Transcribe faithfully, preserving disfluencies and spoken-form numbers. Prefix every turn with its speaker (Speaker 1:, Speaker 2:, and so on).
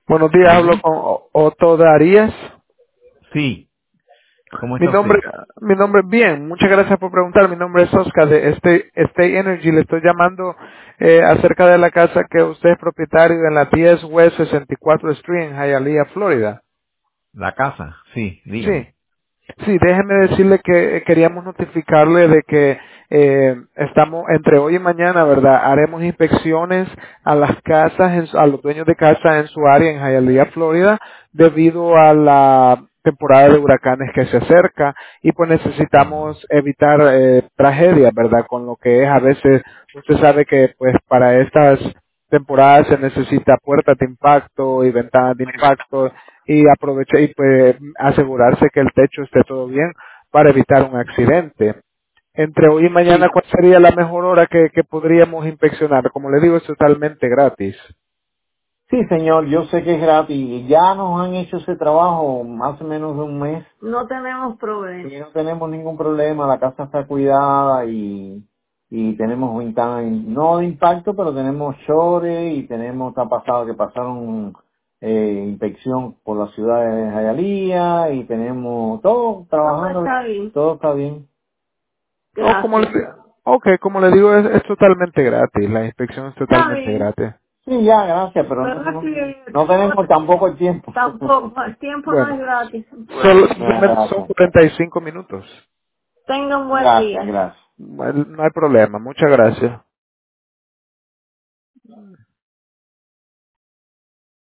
Speaker 1: Buenos días, hablo
Speaker 2: Dígame.
Speaker 1: con O- Otto Darías.
Speaker 2: Sí. ¿Cómo
Speaker 1: Mi
Speaker 2: está
Speaker 1: nombre,
Speaker 2: usted?
Speaker 1: mi nombre, bien, muchas gracias por preguntar. Mi nombre es Oscar de State, State Energy. Le estoy llamando eh, acerca de la casa que usted es propietario en la diez West sesenta y cuatro Street en Hialeah, Florida.
Speaker 2: La casa. Sí,
Speaker 1: Sí.
Speaker 2: dígame.
Speaker 1: Sí, déjeme decirle que eh, queríamos notificarle de que eh, estamos entre hoy y mañana, ¿verdad? Haremos inspecciones a las casas, en su- a los dueños de casa en su área en Hialeah, Florida, debido a la temporada de huracanes que se acerca y pues
Speaker 2: Mm.
Speaker 1: necesitamos evitar eh, tragedias, ¿verdad? Con lo que es a veces, usted sabe que pues para estas temporadas se necesita puertas de impacto y ventanas de impacto y aprovechar y pues asegurarse que el techo esté todo bien para evitar un accidente. Entre hoy y
Speaker 2: Sí,
Speaker 1: mañana, ¿cuál sería la mejor hora que, que podríamos inspeccionar? Como le digo, es totalmente gratis.
Speaker 2: sí, señor, yo sé que es gratis. Ya nos han hecho ese trabajo más o menos de un mes. No tenemos problema. Y no tenemos ningún problema. La casa está cuidada y, y tenemos ventanas, no de impacto, pero tenemos shores y tenemos, está pasado que pasaron eh, inspección por la ciudad de Hialeah y tenemos todo trabajando. Todo está bien. Todo está bien.
Speaker 1: O como le,
Speaker 2: Gracias.
Speaker 1: ok, como le digo, es, es totalmente gratis. La inspección es
Speaker 2: Está
Speaker 1: totalmente
Speaker 2: bien.
Speaker 1: gratis.
Speaker 2: Sí, ya, gracias, pero no,
Speaker 1: Bueno,
Speaker 2: no, no tenemos tampoco el tiempo.
Speaker 1: tampoco,
Speaker 2: El tiempo no
Speaker 1: bueno,
Speaker 2: es gratis.
Speaker 1: solo,
Speaker 2: Bueno, ya,
Speaker 1: simplemente son
Speaker 2: gracias.
Speaker 1: cuarenta y cinco minutos.
Speaker 2: Tenga un buen Gracias, día. Gracias.
Speaker 1: Bueno, no hay problema. Muchas gracias.